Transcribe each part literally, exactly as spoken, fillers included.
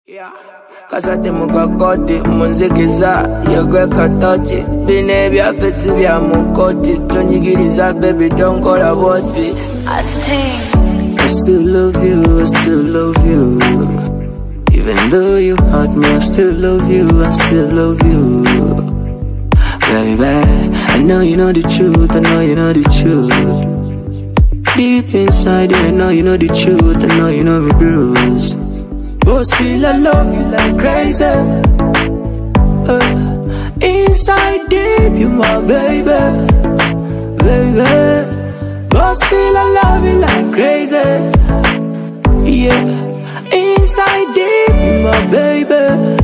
Yeah, kasate mukakoti munzikiza yegwe katochi bine byafetsi bya mukoti tonyigiriza baby don't call about it. I still love you, I still love you. Even though you hurt me, I still love you, I still love you. Baby, I know you know the truth, I know you know the truth. Deep inside you, I know you know the truth, I know you know me bruise. But still I love you like crazy. uh, Inside deep, you my baby, baby. But still I love you like crazy. Yeah, inside deep, you my baby.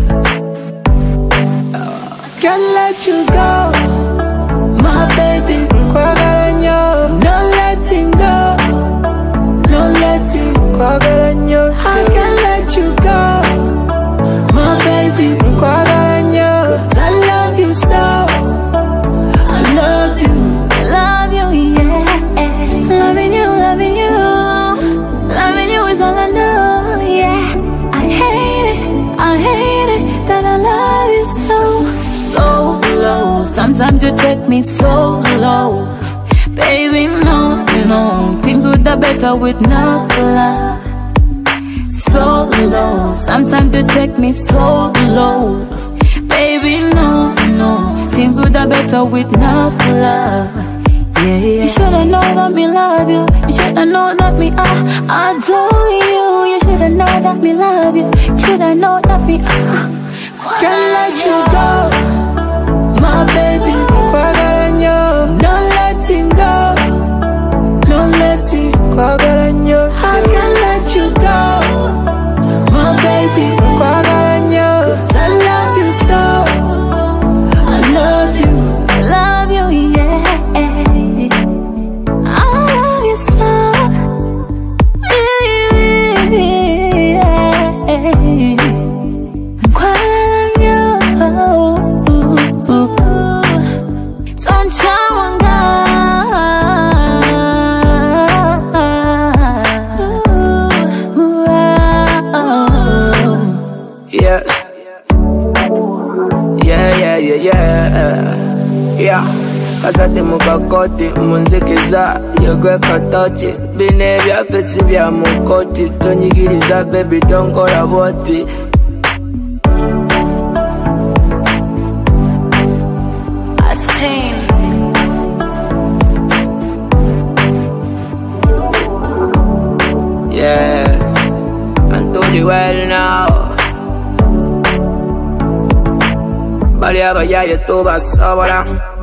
Can't let you go, my baby. No letting go, no letting go. I can't let you go, my baby. Cause I love you so, I love you, I love you, yeah. Loving you, loving you, loving you is all I know, yeah. I hate it, I hate it that I love you so, so low. Sometimes you take me so low, baby, no, no. Things would have better with no love. So low, sometimes you take me so low, baby, no, no. Things would have better with enough love. Yeah, yeah. You shoulda known that me love you. You shoulda known that me I adore you. You shoulda known that me love you. You shoulda known that me I can't let you go, my baby. No letting go, no letting go. I can't let you go, my baby. Cause I love you so, I love you, I love you, yeah. I love you so, yeah. Yeah, yeah, yeah, yeah, yeah. Kasate mukakoti munzikiza yegwe katochi bine byafetsi bya mukoti tonyigiriza baby don't call about it. Yeah, and to the well now. Bali abaya yetu basobora.